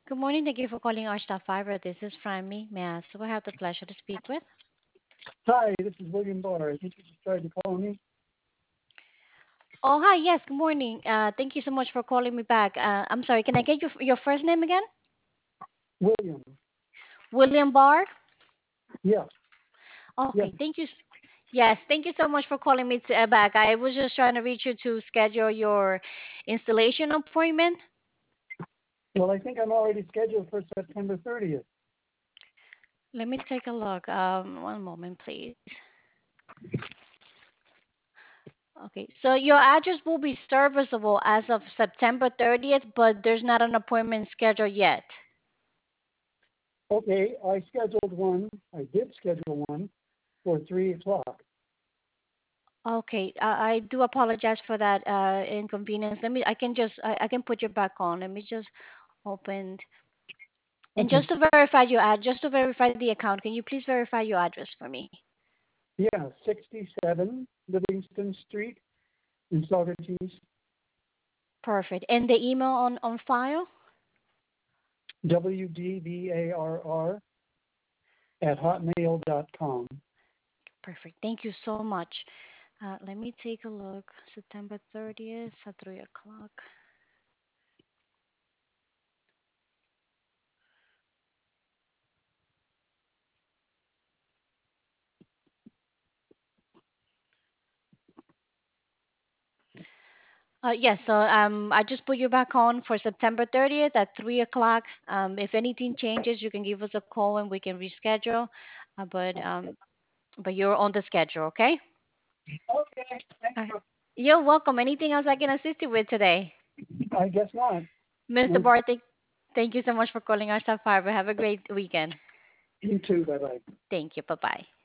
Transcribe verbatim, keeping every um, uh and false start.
Good morning. Thank you for calling Arshta Fiber. This is Frammy. May I ask who I have the pleasure to speak with? Hi, this is William Barr. I think you just tried to call me. Oh, hi. Yes, good morning. Uh, thank you so much for calling me back. Uh, I'm sorry. Can I get your your first name again? William. William Barr. Yeah, yes. Okay. Thank you. s- Yes, thank you so much for calling me t- uh, back. I was just trying to reach you to schedule your installation appointment. Well, I think I'm already scheduled for September thirtieth. Let me take a look. Um, one moment, please. Okay. So your address will be serviceable as of September thirtieth, but there's not an appointment scheduled yet. Okay, I scheduled one. I did schedule one for three o'clock. Okay, I, I do apologize for that uh, inconvenience. Let me, I can just, I, I can put you back on. Let me just open, and Okay. just to verify your ad, just to verify the account, can you please verify your address for me? Yeah, sixty-seven Livingston Street in Saugerties, Perfect. And the email on on file? W D V A R R at hotmail dot com. Perfect. Thank you so much. Uh, let me take a look. September thirtieth at three o'clock. Uh, yes, so um, I just put you back on for September thirtieth at three o'clock. Um, if anything changes, you can give us a call and we can reschedule. Uh, but um, but you're on the schedule, okay? Okay, thank Uh, you. you're welcome. Anything else I can assist you with today? I guess not. mister No, Bartik, thank you so much for calling our Fiber. Have a great weekend. you too. Bye bye. Thank you. Bye bye.